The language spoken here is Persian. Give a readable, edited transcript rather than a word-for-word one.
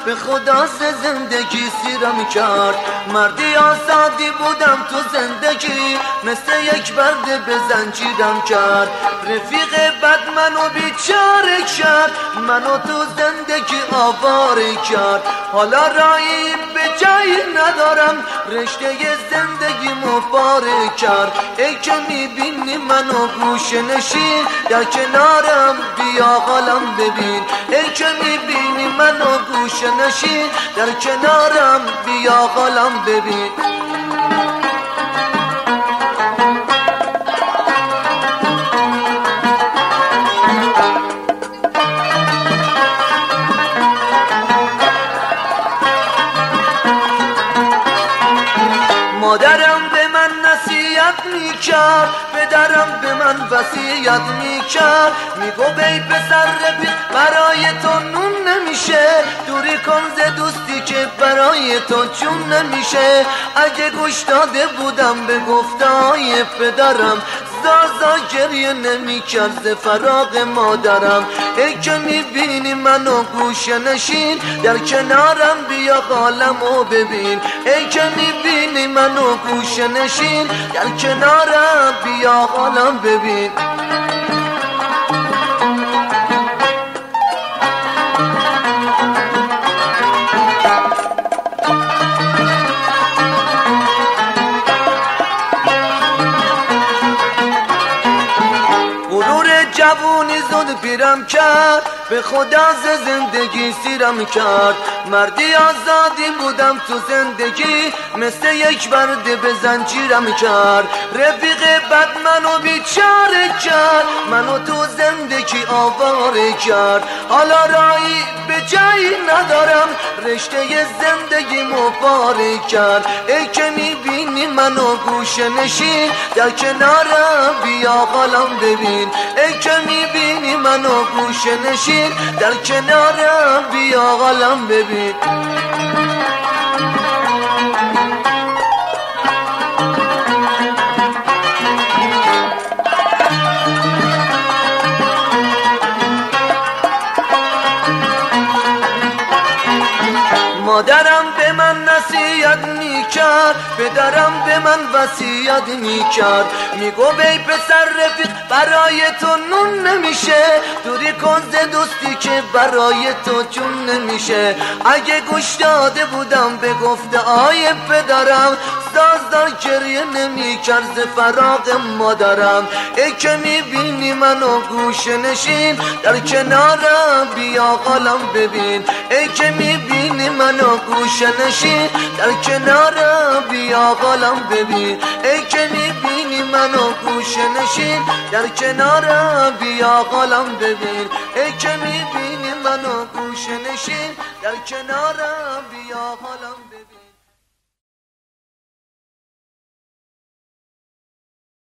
به خدا زندگی سیرم کرد. مردی آزادی بودم تو زندگی، مثل یک برده به زنجیرم کرد. رفیق بد منو بیچاره کرد، منو تو زندگی آواره کرد. حالا راهی به جایی ندارم، رشته زندگی مفاره کرد. ای که میبینی منو گوشه نشین، در کنارم بیا حالم ببین. ای که میبینی منو گوشه نشین، در کنارم بیا حالم ببین. مادرم به من نصیحت میکرد، پدرم به من وصیت میکرد. میگو ای پسر رفیق برای تو نون نمیشه، دوری کن ز دوستی که برای تو چون نمیشه. اگه گوش داده بودم به گفته‌های پدرم، زازا گریه نمی‌کرد ز فراق مادرم. ای که میبینی منو گوشه نشین، در کنارم بیا حالمو ببین. ای که میبینی منو گوشه نشین، در کنارم بیا حالم ببین. جوونی زود پیرم کرد، به خدا ز زندگی سیرم کرد. مردی آزادی بودم تو زندگی، مثل یک برده به زنجیرم کرد. رفیق بد منو بیچاره کرد، منو تو زندگی آواره کرد. حالا راهی به جایی ندارم، رشته زندگی مفاره کرد. ای که میبینی منو گوشه نشین، در کنارم بیا حالم ببین. ای که میبینی منو گوشه نشین، در کنارم بیا حالم ببین. مادرم به من نصیحت میکرد، پدرم به من وصیت میکرد. میگو ای پسر رفیق برای تو نون نمیشه، دوری کن ز دوستی که برای تو چون نمیشه. اگه گوش داده بودم به گفته‌های پدرم، زازا گریه نمیکرد ز فراق مادرم. ای که میبینی منو گوشه نشین، در کنارم بیا حالم ببین. ای که میبینی منو گوشه نشین، در کنارم بیا حالم ببین. ای که میبینی منو گوشه نشین، در کنارم بیا حالم ببین. ای که میبینی منو گوشه نشین، در کنارم بیا حالم ببین.